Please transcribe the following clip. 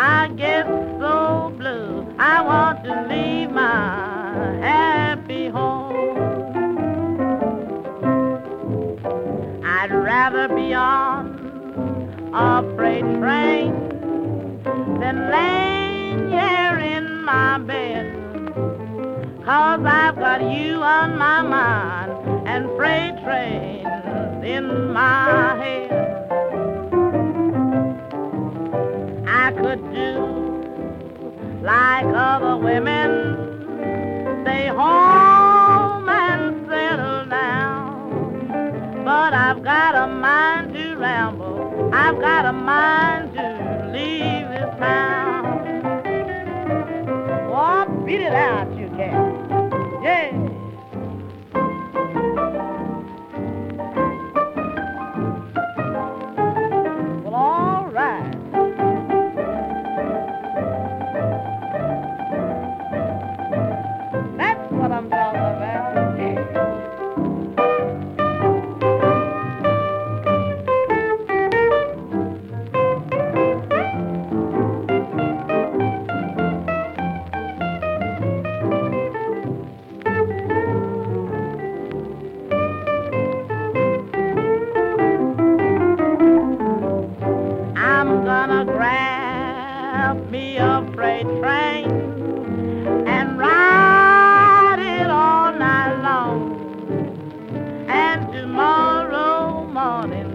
I get so blue, I want to leave my happy home. I'd rather be on a freight train than laying here in my bed, 'cause I've got you on my mind and freight trains in my head. I could do like other women, stay home and settle down, but I've got a mind to ramble, I've got a mind to leave this town. Oh, beat it out, you cat. Yeah. Well, all right. That's what I'm talking about. Yeah. I'm gonna grab me a freight train and ride it all night long. And tomorrow morning